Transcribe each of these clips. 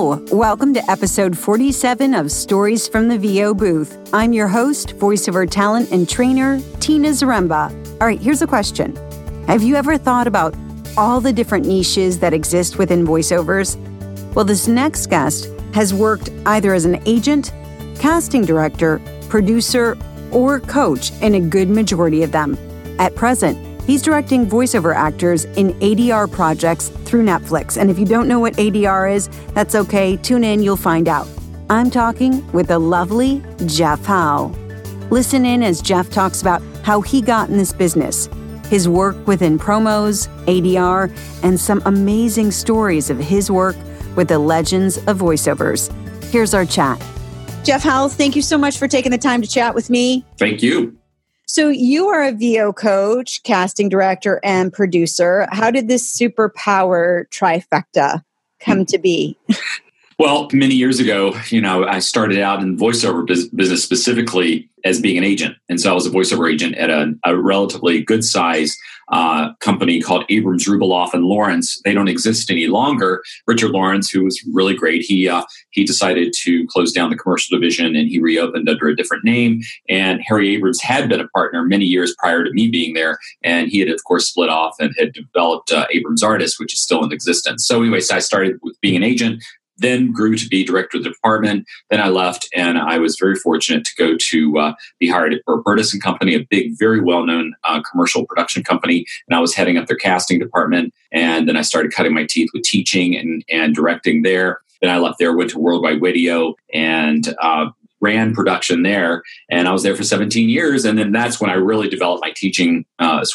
Hello, welcome to episode 47 of Stories from the VO Booth. I'm your host, voiceover talent and trainer, Tina Zaremba. All right, here's a question. Have you ever thought about all the different niches that exist within voiceovers? Well, this next guest has worked either as an agent, casting director, producer, or coach in a good majority of them. At present, he's directing voiceover actors in ADR projects through Netflix. And if you don't know what ADR is, that's okay. Tune in, you'll find out. I'm talking with the lovely Jeff Howe. Listen in as Jeff talks about how he got in this business, his work within promos, ADR, and some amazing stories of his work with the legends of voiceovers. Here's our chat. Jeff Howe, thank you so much for taking the time to chat with me. Thank you. So you are a VO coach, casting director, and producer. How did this superpower trifecta come to be? Well, many years ago, I started out in the voiceover business specifically as being an agent. And so I was a voiceover agent at a relatively good size company called Abrams, Rubaloff, and Lawrence. They don't exist any longer. Richard Lawrence, who was really great, he decided to close down the commercial division and he reopened under a different name. And Harry Abrams had been a partner many years prior to me being there. And he had, of course, split off and had developed Abrams Artists, which is still in existence. So anyway, I started with being an agent, then grew to be director of the department. Then I left, and I was very fortunate to go to be hired at Burtis & Company, a big, very well-known commercial production company. And I was heading up their casting department. And then I started cutting my teeth with teaching and directing there. Then I left there, went to Worldwide Radio, and ran production there. And I was there for 17 years. And then that's when I really developed my teaching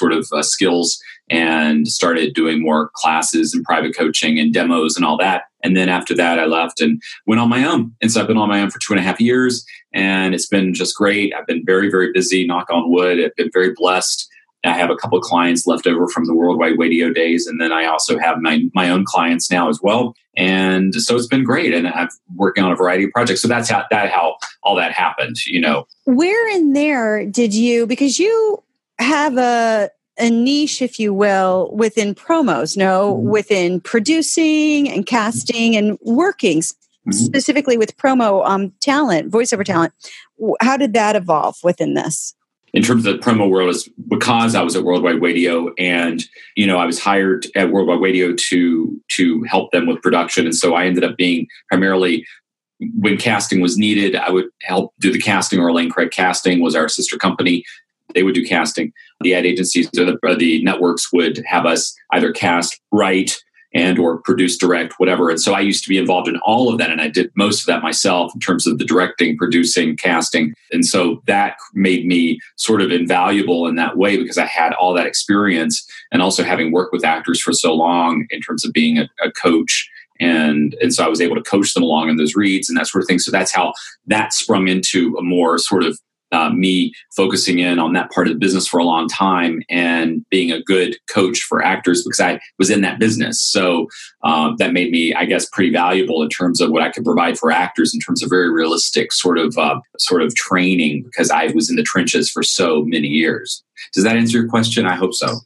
skills and started doing more classes and private coaching and demos and all that. And then after that, I left and went on my own. And so I've been on my own for 2.5 years, and it's been just great. I've been very, very busy, knock on wood. I've been very blessed. I have a couple of clients left over from the Worldwide Radio days. And then I also have my own clients now as well. And so it's been great. And I'm working on a variety of projects. So that's how all that happened, Where in there did you, because you have a niche, if you will, within promos, within producing and casting and working specifically with promo talent, voiceover talent. How did that evolve within this? In terms of the promo world, is because I was at Worldwide Radio and, I was hired at Worldwide Radio to help them with production. And so I ended up being primarily, when casting was needed, I would help do the casting, or Lane Craig Casting was our sister company. They would do casting. The ad agencies or the networks would have us either cast, write, and or produce, direct, whatever. And so I used to be involved in all of that. And I did most of that myself in terms of the directing, producing, casting. And so that made me sort of invaluable in that way because I had all that experience, and also having worked with actors for so long in terms of being a coach. And so I was able to coach them along in those reads and that sort of thing. So that's how that sprung into a more sort of me focusing in on that part of the business for a long time and being a good coach for actors because I was in that business. So that made me, I guess, pretty valuable in terms of what I could provide for actors in terms of very realistic sort of training because I was in the trenches for so many years. Does that answer your question? I hope so.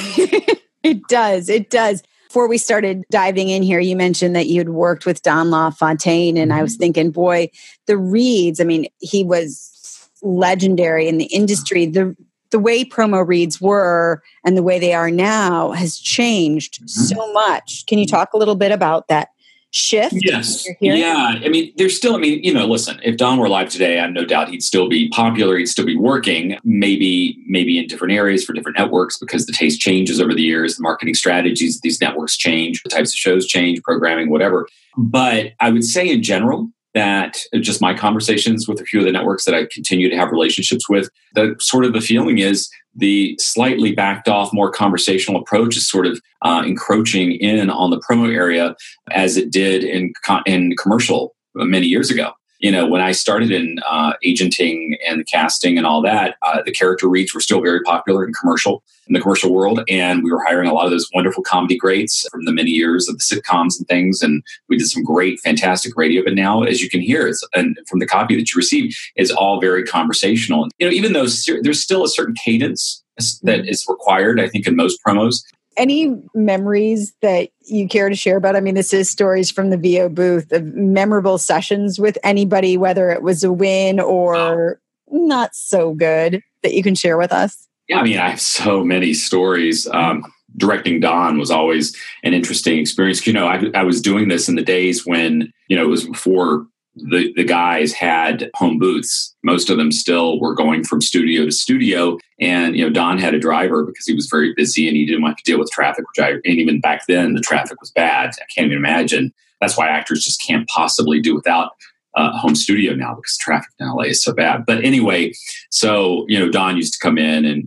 It does. It does. Before we started diving in here, you mentioned that you'd worked with Don LaFontaine, and I was thinking, boy, the reads, he was legendary in the industry. The way promo reads were and the way they are now has changed so much. Can you talk a little bit about that shift? Yes. Yeah. There's still, listen, if Don were alive today, I have no doubt he'd still be popular. He'd still be working, maybe in different areas for different networks because the taste changes over the years. The marketing strategies of these networks change, the types of shows change, programming, whatever. But I would say in general, that just my conversations with a few of the networks that I continue to have relationships with, the feeling is the slightly backed off, more conversational approach is sort of encroaching in on the promo area as it did in commercial many years ago. When I started in agenting and casting and all that, the character reads were still very popular in the commercial world. And we were hiring a lot of those wonderful comedy greats from the many years of the sitcoms and things. And we did some great, fantastic radio. But now, as you can hear, and from the copy that you receive, is all very conversational. And, even though there's still a certain cadence that is required, I think, in most promos, Any memories that you care to share about? I mean, this is Stories from the VO Booth, of memorable sessions with anybody, whether it was a win or not so good, that you can share with us? Yeah, I mean, I have so many stories. Directing Don was always an interesting experience. I was doing this in the days when, it was before the guys had home booths. Most of them still were going from studio to studio. And, Don had a driver because he was very busy and he didn't want to deal with traffic, and even back then the traffic was bad. I can't even imagine. That's why actors just can't possibly do without a home studio now, because traffic in LA is so bad. But anyway, so, Don used to come in and,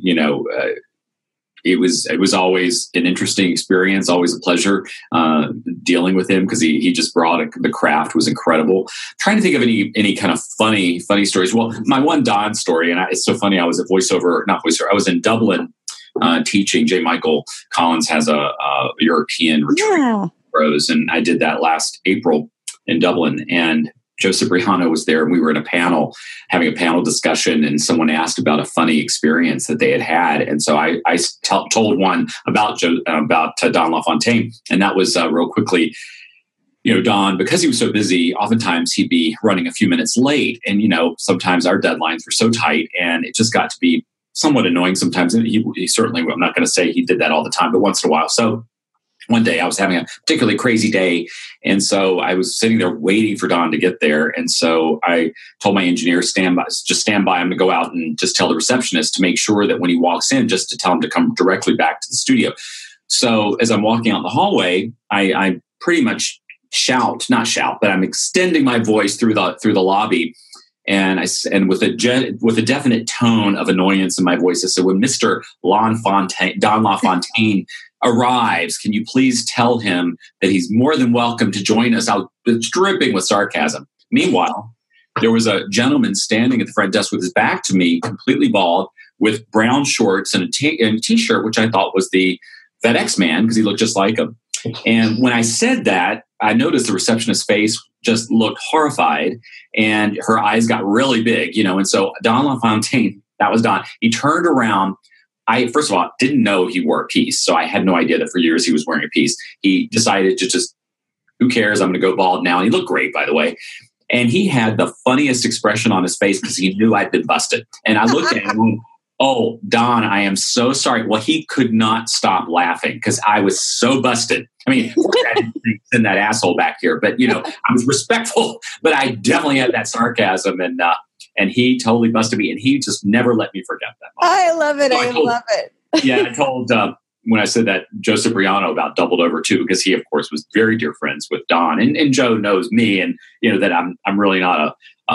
it was always an interesting experience, always a pleasure dealing with him, because he just brought the craft was incredible. Trying to think of any kind of funny stories. Well, my one Don story, and it's so funny. I was I was in Dublin teaching. J. Michael Collins has a European retreat pros, and I did that last April in Dublin, and Joe Cipriano was there, and we were in a panel having a panel discussion, and someone asked about a funny experience that they had. And so I told one about Don LaFontaine, and that was real quickly, Don, because he was so busy, oftentimes he'd be running a few minutes late. And, sometimes our deadlines were so tight, and it just got to be somewhat annoying sometimes. And he certainly, I'm not going to say he did that all the time, but once in a while. So one day I was having a particularly crazy day. And so I was sitting there waiting for Don to get there. And so I told my engineer, stand by. I'm going to go out and just tell the receptionist to make sure that when he walks in, just to tell him to come directly back to the studio. So as I'm walking out the hallway, I pretty much not shout, but I'm extending my voice through the lobby. And with a definite tone of annoyance in my voice, I said, when Mr. Don LaFontaine arrives, can you please tell him that he's more than welcome to join us? I was dripping with sarcasm. Meanwhile, there was a gentleman standing at the front desk with his back to me, completely bald, with brown shorts and a t-shirt, which I thought was the FedEx man, because he looked just like him. And when I said that, I noticed the receptionist's face just looked horrified, and her eyes got really big, and so Don LaFontaine, that was Don, he turned around. I, first of all, didn't know he wore a piece, so I had no idea that for years he was wearing a piece. He decided to just, who cares, I'm going to go bald now. And he looked great, by the way. And he had the funniest expression on his face because he knew I'd been busted. And I looked at him and went, oh, Don, I am so sorry. Well, he could not stop laughing because I was so busted. I mean, I didn't send that asshole back here, but, I was respectful, but I definitely had that sarcasm, and he totally busted me, and he just never let me forget that moment. I love it. I love it. Yeah, I told, when I said that, Joe Cipriano about doubled over too, because he, of course, was very dear friends with Don, and Joe knows me, and, that I'm really not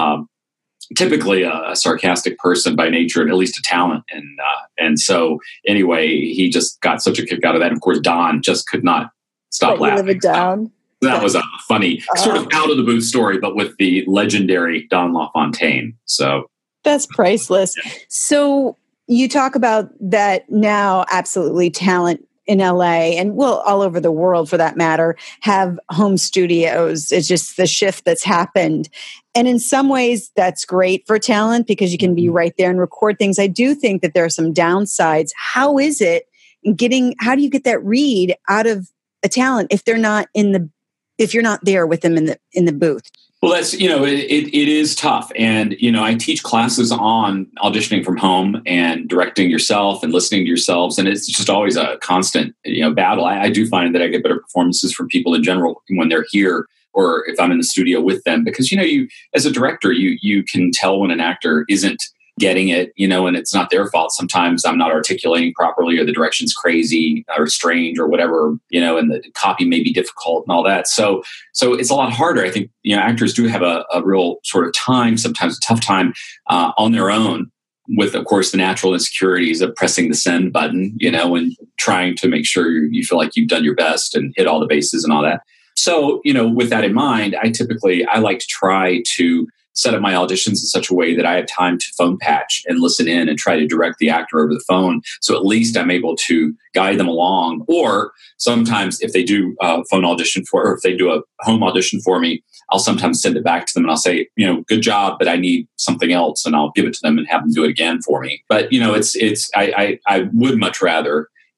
typically a sarcastic person by nature, and at least a talent. And so anyway, he just got such a kick out of that. Of course, Don just could not stop laughing. Live it down. That was a funny, sort of out of the booth story, but with the legendary Don LaFontaine. So that's priceless. Yeah. So you talk about that now, absolutely talent in LA and all over the world for that matter, have home studios. It's just the shift that's happened. And in some ways that's great for talent because you can be right there and record things. I do think that there are some downsides. How is it how do you get that read out of a talent if they're not if you're not there with them in the booth? Well, that's, it is tough. And, I teach classes on auditioning from home and directing yourself and listening to yourselves. And it's just always a constant, battle. I do find that I get better performances from people in general when they're here or if I'm in the studio with them, because, you as a director, you can tell when an actor isn't getting it, and it's not their fault. Sometimes I'm not articulating properly or the direction's crazy or strange or whatever, and the copy may be difficult and all that. So it's a lot harder. I think, actors do have a real sort of time, sometimes a tough time on their own with, of course, the natural insecurities of pressing the send button, and trying to make sure you feel like you've done your best and hit all the bases and all that. So, with that in mind, I like to try to set up my auditions in such a way that I have time to phone patch and listen in and try to direct the actor over the phone. So at least I'm able to guide them along. Or sometimes if they do a phone audition or if they do a home audition for me, I'll sometimes send it back to them and I'll say, good job, but I need something else. And I'll give it to them and have them do it again for me. But, I would much rather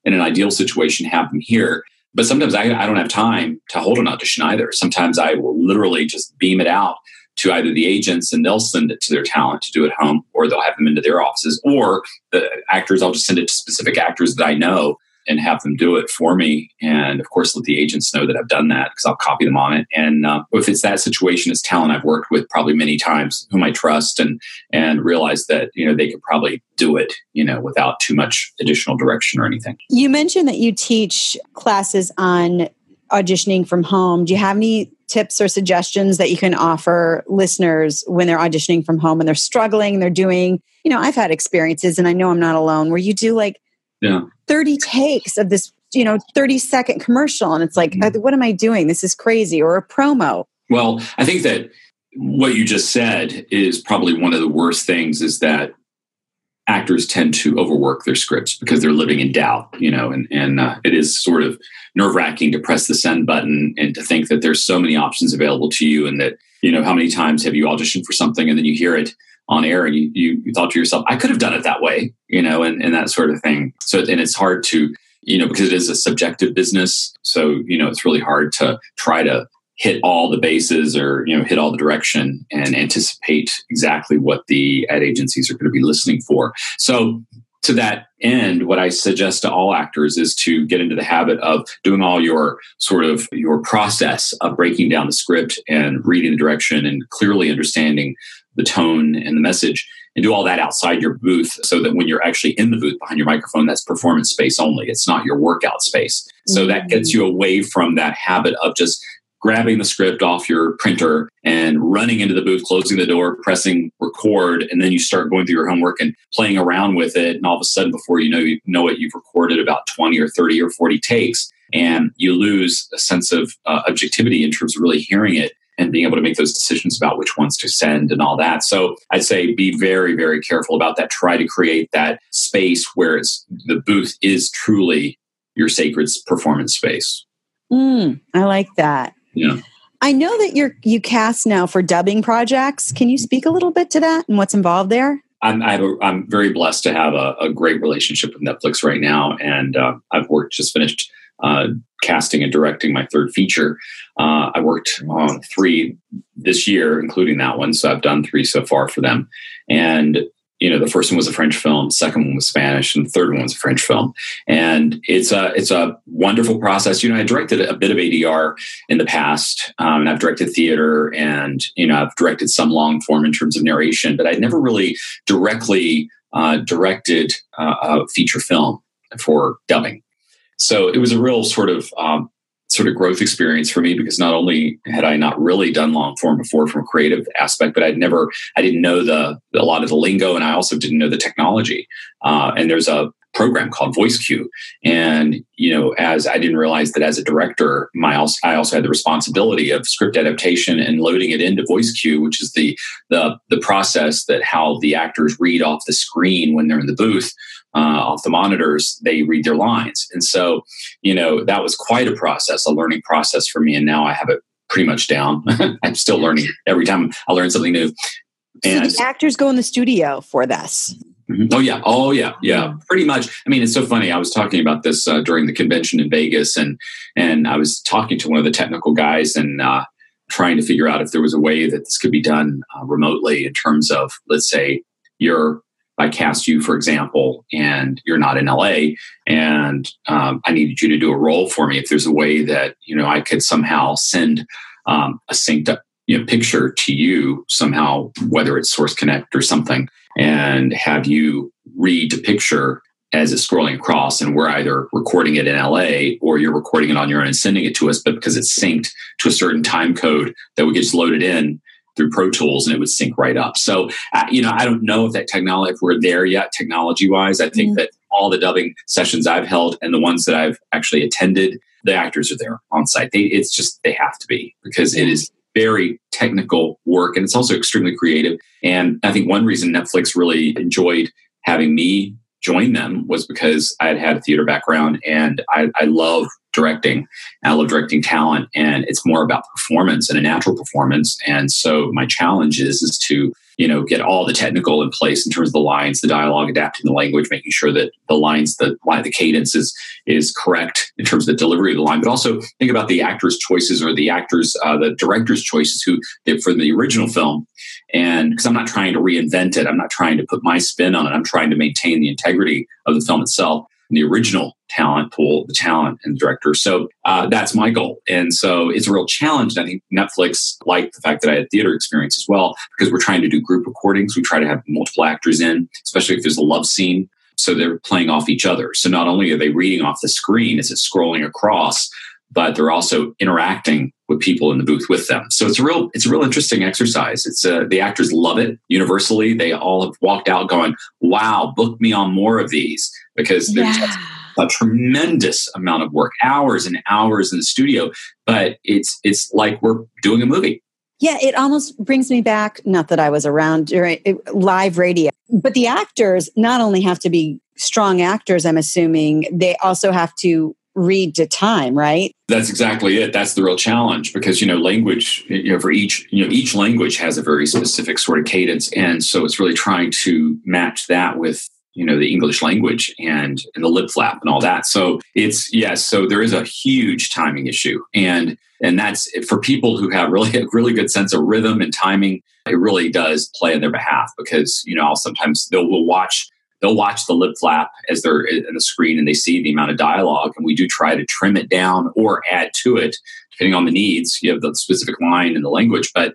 in an ideal situation, have them here. But sometimes I don't have time to hold an audition either. Sometimes I will literally just beam it out to either the agents and they'll send it to their talent to do at home, or they'll have them into their offices, or the actors, I'll just send it to specific actors that I know and have them do it for me. And of course, let the agents know that I've done that because I'll copy them on it. And if it's that situation, it's talent I've worked with probably many times, whom I trust and realize that, they could probably do it, without too much additional direction or anything. You mentioned that you teach classes on auditioning from home. Do you have any tips or suggestions that you can offer listeners when they're auditioning from home and they're struggling, they're doing, I've had experiences, and I know I'm not alone, where you do 30 takes of this, 30-second commercial. And it's like, what am I doing? This is crazy. Or a promo. Well, I think that what you just said is probably one of the worst things, is that actors tend to overwork their scripts because they're living in doubt, and it is sort of nerve-wracking to press the send button and to think that there's so many options available to you, and that, how many times have you auditioned for something and then you hear it on air and you thought to yourself, I could have done it that way, and that sort of thing. So, and it's hard to, because it is a subjective business. So, it's really hard to try to hit all the bases or, hit all the direction and anticipate exactly what the ad agencies are going to be listening for. So to that end, what I suggest to all actors is to get into the habit of doing all your process of breaking down the script and reading the direction and clearly understanding the tone and the message, and do all that outside your booth, so that when you're actually in the booth behind your microphone, that's performance space only. It's not your workout space. So that gets you away from that habit of just grabbing the script off your printer and running into the booth, closing the door, pressing record, and then you start going through your homework and playing around with it. And all of a sudden, before you know it, you've recorded about 20 or 30 or 40 takes, and you lose a sense of objectivity in terms of really hearing it and being able to make those decisions about which ones to send and all that. So I'd say be very, very careful about that. Try to create that space where the booth is truly your sacred performance space. I like that. Yeah. I know that you cast now for dubbing projects. Can you speak a little bit to that and what's involved there? I'm very blessed to have a great relationship with Netflix right now. And I've just finished casting and directing my third feature. I worked on 3 this year, including that one. So I've done 3 so far for them. And, the first one was a French film, second one was Spanish, and the third one was a French film. And it's a wonderful process. I directed a bit of ADR in the past, and I've directed theater, and, I've directed some long form in terms of narration, but I never really directly directed a feature film for dubbing. So it was a real sort of growth experience for me, because not only had I not really done long form before from a creative aspect, but I didn't know a lot of the lingo, and I also didn't know the technology. And there's a program called VoiceQ. And, as I didn't realize that as a director, I also had the responsibility of script adaptation and loading it into VoiceQ, which is the process that how the actors read off the screen when they're in the booth, off the monitors, they read their lines. And so, that was quite a process, a learning process for me. And now I have it pretty much down. I'm still learning every time I learn something new. And so the actors go in the studio for this. Mm-hmm. Oh yeah. Pretty much. I mean, it's so funny. I was talking about this during the convention in Vegas, and I was talking to one of the technical guys and trying to figure out if there was a way that this could be done remotely, in terms of, let's say, I cast you, for example, and you're not in LA, and I needed you to do a role for me. If there's a way that I could somehow send a synced up picture to you somehow, whether it's Source Connect or something, and have you read the picture as it's scrolling across, and we're either recording it in LA or you're recording it on your own and sending it to us, but because it's synced to a certain time code that would get loaded in through Pro Tools, and it would sync right up. So, I don't know if that technology, if we're there yet, technology-wise. I think that all the dubbing sessions I've held and the ones that I've actually attended, the actors are there on site. They have to be, because it is very technical work, and it's also extremely creative. And I think one reason Netflix really enjoyed having me join them was because I had a theater background, and I love directing. And I love directing talent, and it's more about performance and a natural performance. And so my challenge is to, get all the technical in place in terms of the lines, the dialogue, adapting the language, making sure that the lines, the cadence is correct in terms of the delivery of the line, but also think about the actors' choices or the director's choices who did for the original film. And because I'm not trying to reinvent it, I'm not trying to put my spin on it. I'm trying to maintain the integrity of the film itself, and the original talent pool, the talent and the director. So that's my goal. And so it's a real challenge. And I think Netflix liked the fact that I had theater experience as well, because we're trying to do group recordings. We try to have multiple actors in, especially if there's a love scene. So they're playing off each other. So not only are they reading off the screen as it's scrolling across, but they're also interacting with people in the booth with them. So it's a real interesting exercise. It's the actors love it universally. They all have walked out going, "Wow, book me on more of these," because there's a tremendous amount of work, hours and hours in the studio. But it's like we're doing a movie. Yeah, it almost brings me back. Not that I was around during live radio, but the actors not only have to be strong actors. I'm assuming they also have to read to time, right? That's exactly it. That's the real challenge, because, language, for each language has a very specific sort of cadence. And so it's really trying to match that with, the English language and the lip flap and all that. So so there is a huge timing issue. And that's for people who have a really good sense of rhythm and timing. It really does play on their behalf, because, sometimes they'll watch the lip flap as they're in the screen and they see the amount of dialogue, and we do try to trim it down or add to it depending on the needs. You have the specific line in the language, but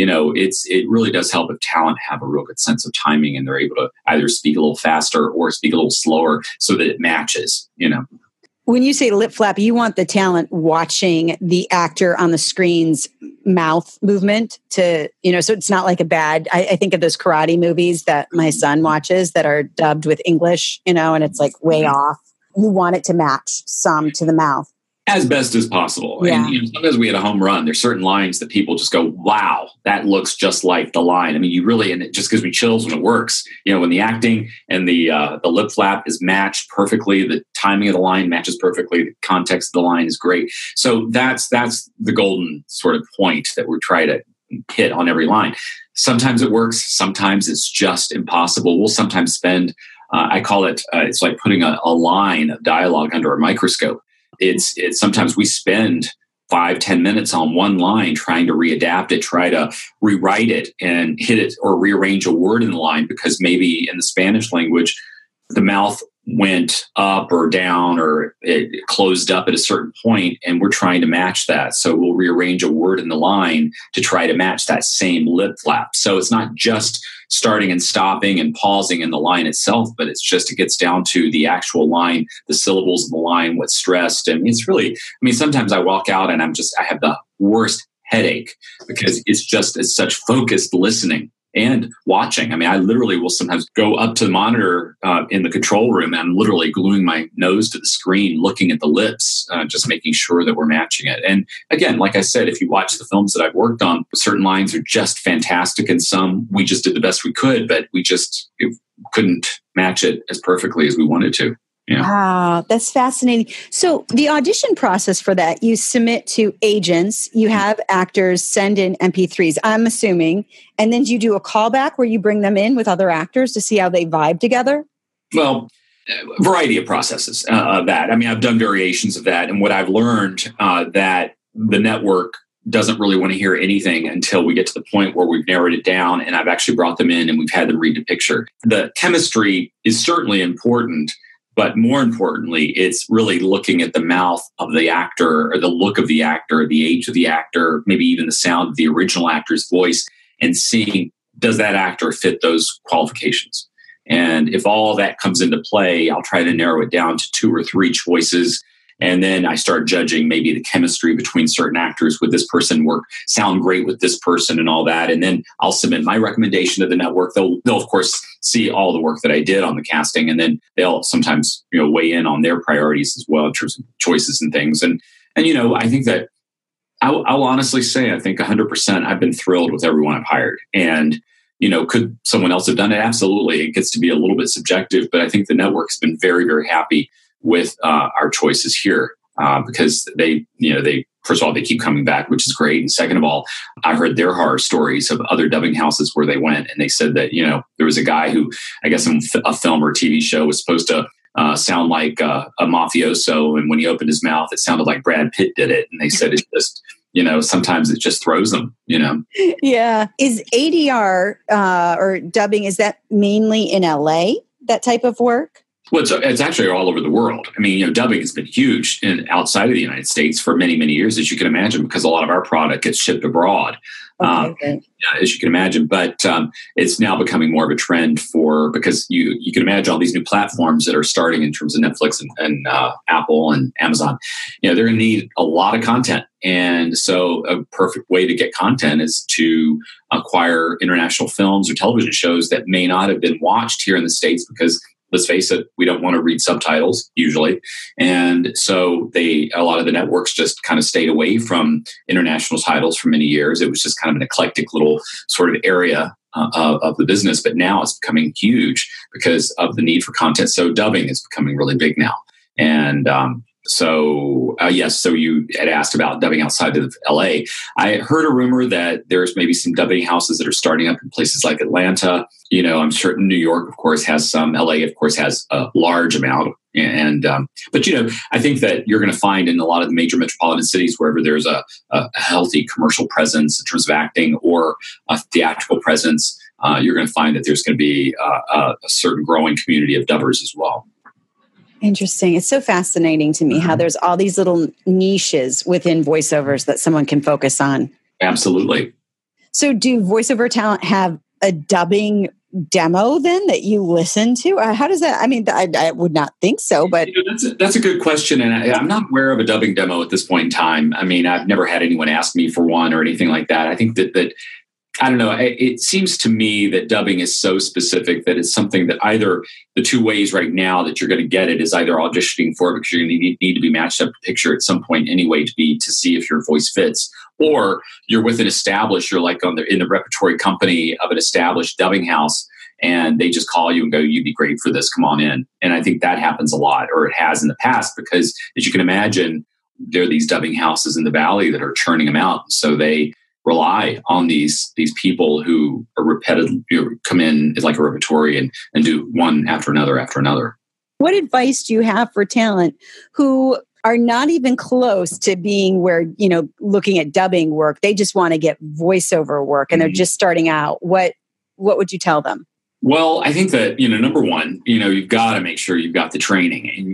it really does help if talent have a real good sense of timing and they're able to either speak a little faster or speak a little slower so that it matches. When you say lip flap, you want the talent watching the actor on the screen's mouth movement to, so it's not like I think of those karate movies that my son watches that are dubbed with English, and it's like way off. You want it to match some to the mouth. As best as possible. Yeah. And sometimes we had a home run. There's certain lines that people just go, "Wow, that looks just like the line." I mean, and it just gives me chills when it works. When the acting and the lip flap is matched perfectly, the timing of the line matches perfectly, the context of the line is great. So that's the golden sort of point that we're trying to hit on every line. Sometimes it works. Sometimes it's just impossible. We'll sometimes spend, I call it, it's like putting a line of dialogue under a microscope. It's sometimes we spend 5-10 minutes on one line trying to readapt it, try to rewrite it and hit it or rearrange a word in the line, because maybe in the Spanish language, the mouth went up or down or it closed up at a certain point, and we're trying to match that. So we'll rearrange a word in the line to try to match that same lip flap. So it's not just starting and stopping and pausing in the line itself, but it gets down to the actual line, the syllables of the line, what's stressed. And it's really, sometimes I walk out and I have the worst headache, because it's such focused listening and watching. I literally will sometimes go up to the monitor in the control room, and I'm literally gluing my nose to the screen, looking at the lips, just making sure that we're matching it. And again, like I said, if you watch the films that I've worked on, certain lines are just fantastic, and some we just did the best we could, but we just couldn't match it as perfectly as we wanted to. Yeah. Wow, that's fascinating. So the audition process for that, you submit to agents, you have actors send in MP3s, I'm assuming, and then you do a callback where you bring them in with other actors to see how they vibe together? Well, a variety of processes of that. I've done variations of that. And what I've learned that the network doesn't really want to hear anything until we get to the point where we've narrowed it down and I've actually brought them in and we've had them read the picture. The chemistry is certainly important, but more importantly, it's really looking at the mouth of the actor or the look of the actor, the age of the actor, maybe even the sound of the original actor's voice, and seeing, does that actor fit those qualifications? And if all that comes into play, I'll try to narrow it down to 2 or 3 choices. And then I start judging maybe the chemistry between certain actors. Would this person sound great with this person and all that? And then I'll submit my recommendation to the network. They'll of course see all the work that I did on the casting, and then they'll sometimes weigh in on their priorities as well in terms of choices and things. And I think that I'll honestly say I think 100% I've been thrilled with everyone I've hired. And could someone else have done it? Absolutely. It gets to be a little bit subjective, but I think the network's been very, very happy with our choices here. because they first of all, they keep coming back, which is great. And second of all, I heard their horror stories of other dubbing houses where they went and they said that, there was a guy who, I guess in a film or TV show was supposed to sound like a mafioso. And when he opened his mouth, it sounded like Brad Pitt did it. And they said it's just, sometimes it just throws them, Yeah. Is ADR or dubbing, is that mainly in LA, that type of work? Well, it's actually all over the world. I mean, dubbing has been huge outside of the United States for many, many years, as you can imagine, because a lot of our product gets shipped abroad, as you can imagine. But it's now becoming more of a trend because you can imagine all these new platforms that are starting in terms of Netflix and Apple and Amazon. They're going to need a lot of content. And so a perfect way to get content is to acquire international films or television shows that may not have been watched here in the States because, let's face it, we don't want to read subtitles usually. And so a lot of the networks just kind of stayed away from international titles for many years. It was just kind of an eclectic little sort of area of the business. But now it's becoming huge because of the need for content. So dubbing is becoming really big now. And so you had asked about dubbing outside of LA. I heard a rumor that there's maybe some dubbing houses that are starting up in places like Atlanta. I'm certain New York, of course, has some. LA, of course, has a large amount. But I think that you're going to find in a lot of the major metropolitan cities, wherever there's a healthy commercial presence in terms of acting or a theatrical presence, you're going to find that there's going to be a certain growing community of dubbers as well. Interesting. It's so fascinating to me how there's all these little niches within voiceovers that someone can focus on. Absolutely. So do voiceover talent have a dubbing demo then that you listen to? How does that, I would not think so, but... That's a good question. And I'm not aware of a dubbing demo at this point in time. I've never had anyone ask me for one or anything like that. I think that I don't know. It seems to me that dubbing is so specific that it's something that either the two ways right now that you're going to get it is either auditioning for it because you're going to need to be matched up to picture at some point anyway to see if your voice fits, or you're with you're like in the repertory company of an established dubbing house and they just call you and go, "You'd be great for this. Come on in." And I think that happens a lot, or it has in the past, because as you can imagine, there are these dubbing houses in the Valley that are churning them out. So they rely on these people who are repetitive, come in as like a repertory and do one after another. What advice do you have for talent who are not even close to being where, looking at dubbing work, they just want to get voiceover work and they're just starting out? What would you tell them? Well, I think that, number one, you've got to make sure you've got the training. And,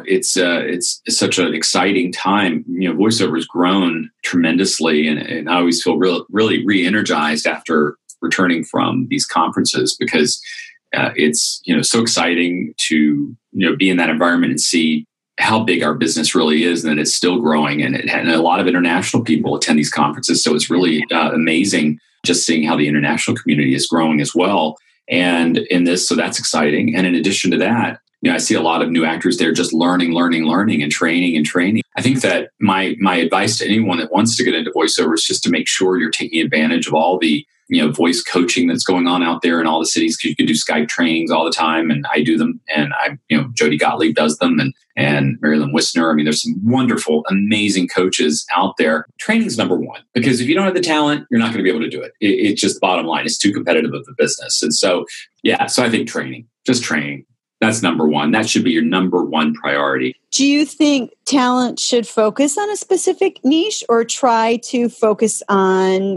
it's such an exciting time. Voiceover has grown tremendously. And I always feel really re-energized after returning from these conferences because it's, so exciting to, be in that environment and see how big our business really is and that it's still growing. And a lot of international people attend these conferences. So it's really amazing just seeing how the international community is growing as well. And in this, so that's exciting. And in addition to that, I see a lot of new actors there just learning and training. I think that my advice to anyone that wants to get into voiceover is just to make sure you're taking advantage of all the, voice coaching that's going on out there in all the cities, because you can do Skype trainings all the time. And I do them. And Jody Gottlieb does them and Marilyn Wisner. There's some wonderful, amazing coaches out there. Training's number one, because if you don't have the talent, you're not going to be able to do it. It's just bottom line. It's too competitive of the business. And so I think training. That's number one. That should be your number one priority. Do you think talent should focus on a specific niche or try to focus on,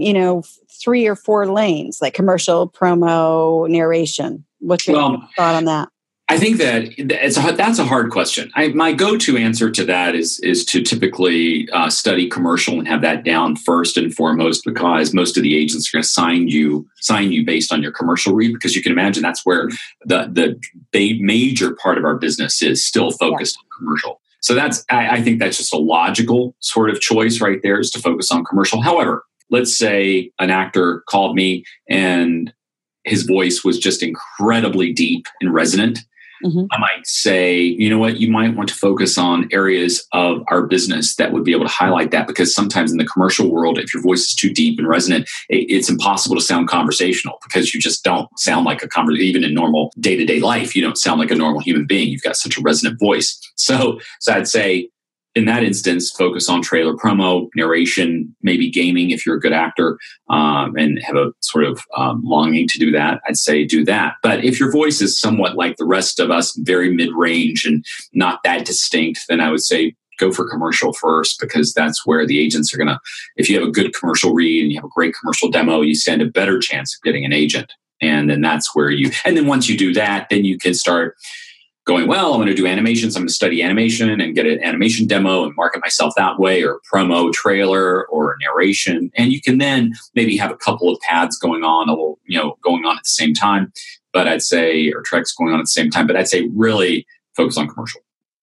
3 or 4 lanes, like commercial, promo, narration? What's your thought on that? I think that that's a hard question. My go-to answer to that is to typically study commercial and have that down first and foremost, because most of the agents are going to sign you based on your commercial read, because you can imagine that's where the major part of our business is still focused on commercial. So I think that's just a logical sort of choice right there, is to focus on commercial. However, let's say an actor called me and his voice was just incredibly deep and resonant. Mm-hmm. I might say, you know what, you might want to focus on areas of our business that would be able to highlight that, because sometimes in the commercial world, if your voice is too deep and resonant, it's impossible to sound conversational, because you just don't sound like even in normal day-to-day life, you don't sound like a normal human being. You've got such a resonant voice. So I'd say in that instance, focus on trailer promo, narration, maybe gaming if you're a good actor, and have a sort of longing to do that. I'd say do that. But if your voice is somewhat like the rest of us, very mid-range and not that distinct, then I would say go for commercial first, because that's where the agents are going to, if you have a good commercial read and you have a great commercial demo, you stand a better chance of getting an agent. And then that's where and then once you do that, then you can start going, well, I'm going to do animations. I'm going to study animation and get an animation demo and market myself that way, or promo, trailer, or narration. And you can then maybe have a couple of paths going on, going on at the same time. But I'd say, or treks going on at the same time, but I'd say really focus on commercial.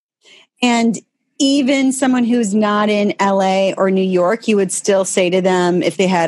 And even someone who's not in LA or New York, you would still say to them, if they had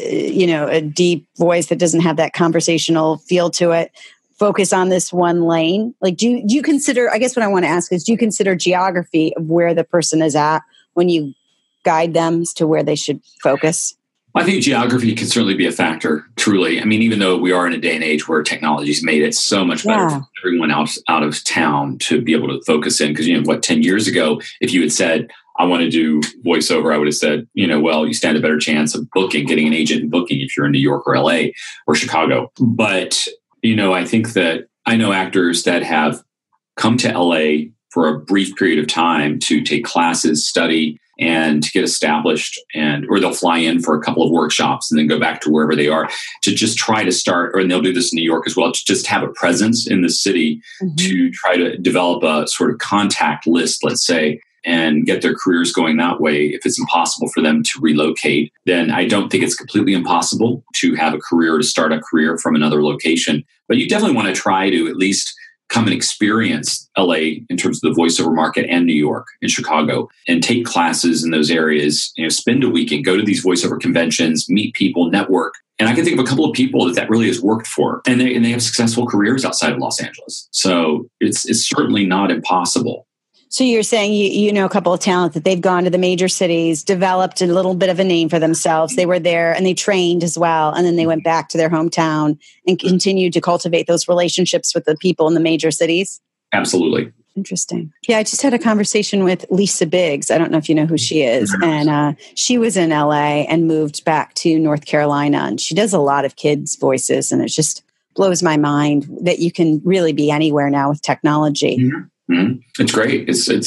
a deep voice that doesn't have that conversational feel to it, focus on this one lane. Like, do you consider, I guess what I want to ask is, do you consider geography of where the person is at when you guide them as to where they should focus? I think geography can certainly be a factor, truly. I mean, even though we are in a day and age where technology's made it so much better for everyone out of town to be able to focus in. Because, 10 years ago, if you had said, I want to do voiceover, I would have said, well, you stand a better chance of getting an agent and booking if you're in New York or LA or Chicago. But I think that I know actors that have come to LA for a brief period of time to take classes, study, and to get established, or they'll fly in for a couple of workshops and then go back to wherever they are to just try to start, and they'll do this in New York as well, to just have a presence in the city, to try to develop a sort of contact list, let's say, and get their careers going that way. If it's impossible for them to relocate, then I don't think it's completely impossible to have a career, to start a career from another location. But you definitely want to try to at least come and experience LA in terms of the voiceover market, and New York and Chicago, and take classes in those areas, spend a weekend, go to these voiceover conventions, meet people, network. And I can think of a couple of people that really has worked for, and they have successful careers outside of Los Angeles. So it's certainly not impossible. So you're saying you know a couple of talent that they've gone to the major cities, developed a little bit of a name for themselves. They were there and they trained as well. And then they went back to their hometown and continued to cultivate those relationships with the people in the major cities. Absolutely. Interesting. Yeah, I just had a conversation with Lisa Biggs. I don't know if you know who she is. And she was in LA and moved back to North Carolina. And she does a lot of kids' voices. And it just blows my mind that you can really be anywhere now with technology. Mm-hmm. It's great.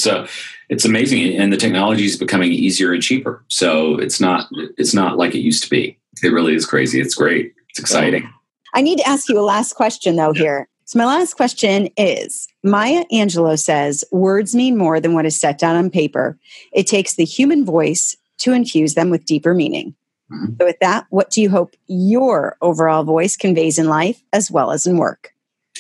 It's amazing, and the technology is becoming easier and cheaper. So it's not like it used to be. It really is crazy. It's great. It's exciting. I need to ask you a last question though here. So my last question is: Maya Angelou says, "Words mean more than what is set down on paper. It takes the human voice to infuse them with deeper meaning." Mm-hmm. So with that, what do you hope your overall voice conveys in life as well as in work?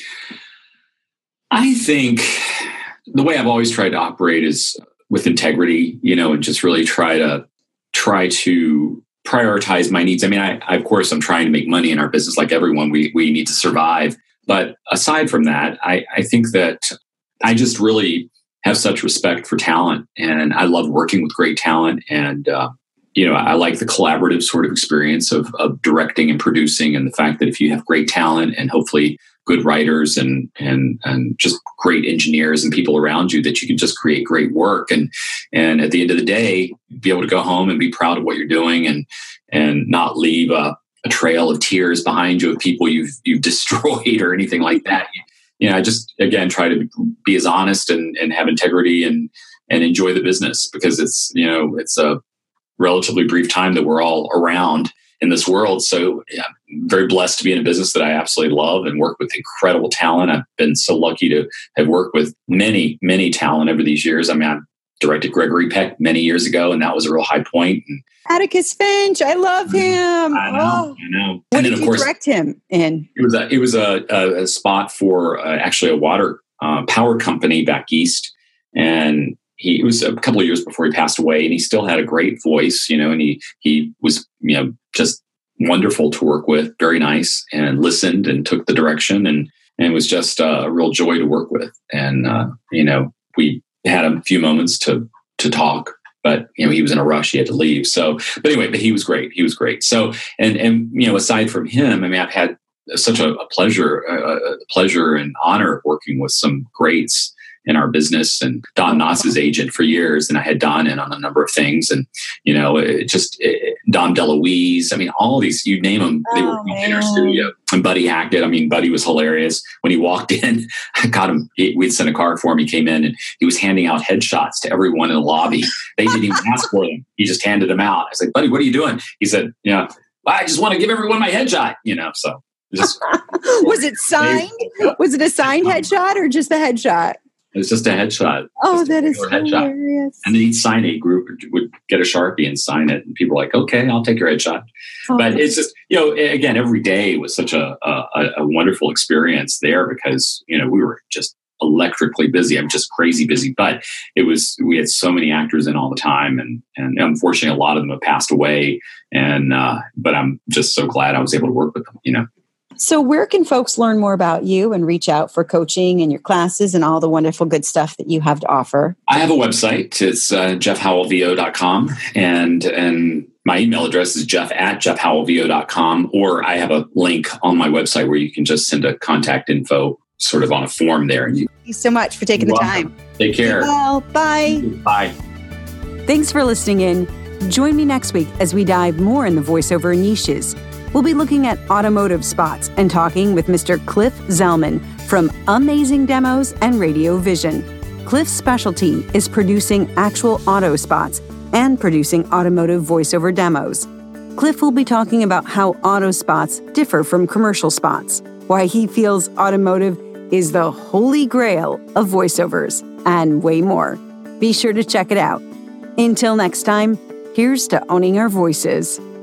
I think the way I've always tried to operate is with integrity, and just really try to prioritize my needs. I mean, of course, I'm trying to make money in our business like everyone. We need to survive. But aside from that, I think that I just really have such respect for talent, and I love working with great talent. And, I like the collaborative sort of experience of directing and producing, and the fact that if you have great talent and hopefully good writers and just great engineers and people around you, that you can just create great work. And at the end of the day, be able to go home and be proud of what you're doing, and not leave a trail of tears behind you of people you've destroyed or anything like that. I just, again, try to be as honest and have integrity and enjoy the business, because it's a relatively brief time that we're all around in this world. So yeah, I'm very blessed to be in a business that I absolutely love and work with incredible talent. I've been so lucky to have worked with many, many talent over these years. I mean, I directed Gregory Peck many years ago, and that was a real high point. And Atticus Finch, I love him. I know. What did you direct him in? It was a spot for actually a water power company back east, and it was a couple of years before he passed away, and he still had a great voice, and he was, just wonderful to work with, very nice, and listened and took the direction, and it was just a real joy to work with. And, we had a few moments to talk, but, he was in a rush, he had to leave. So, but he was great. He was great. So, and aside from him, I mean, I've had such a pleasure and honor of working with some greats in our business, and Don Knotts' agent for years. And I had Don in on a number of things. And, Dom DeLuise. I mean, all these, you name them, they were in our studio. And Buddy Hackett. I mean, Buddy was hilarious. When he walked in, I got him. We'd sent a card for him. He came in and he was handing out headshots to everyone in the lobby. They didn't even ask for them. He just handed them out. I was like, Buddy, what are you doing? He said, I just want to give everyone my headshot, so. Just, was it signed? Was it a signed headshot or just the headshot? It was just a headshot. Oh, that is hilarious. And then he'd sign it. Group would get a Sharpie and sign it. And people were like, okay, I'll take your headshot. Oh. But it's just, again, every day was such a wonderful experience there because, we were just electrically busy. I'm just crazy busy. But we had so many actors in all the time. And unfortunately, a lot of them have passed away. But I'm just so glad I was able to work with them, So where can folks learn more about you and reach out for coaching and your classes and all the wonderful good stuff that you have to offer? I have a website. It's jeffhowellvo.com. And my email address is jeff@jeffhowellvo.com. Or I have a link on my website where you can just send a contact info sort of on a form there. Thank you so much for taking the time. Take care. Well, bye. Bye. Thanks for listening in. Join me next week as we dive more in the voiceover niches. We'll be looking at automotive spots and talking with Mr. Cliff Zellman from Amazing Demos and Radio Vision. Cliff's specialty is producing actual auto spots and producing automotive voiceover demos. Cliff will be talking about how auto spots differ from commercial spots, why he feels automotive is the holy grail of voiceovers, and way more. Be sure to check it out. Until next time, here's to owning our voices.